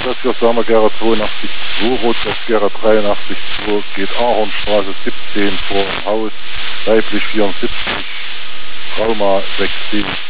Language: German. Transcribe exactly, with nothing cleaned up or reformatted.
das hier Sammergera zweiundachtzig zwei, Rotgera dreiundachtzig zwei, geht Ahornstraße siebzehn vor dem Haus, weiblich vierundsiebzig, Trauma sechzehn.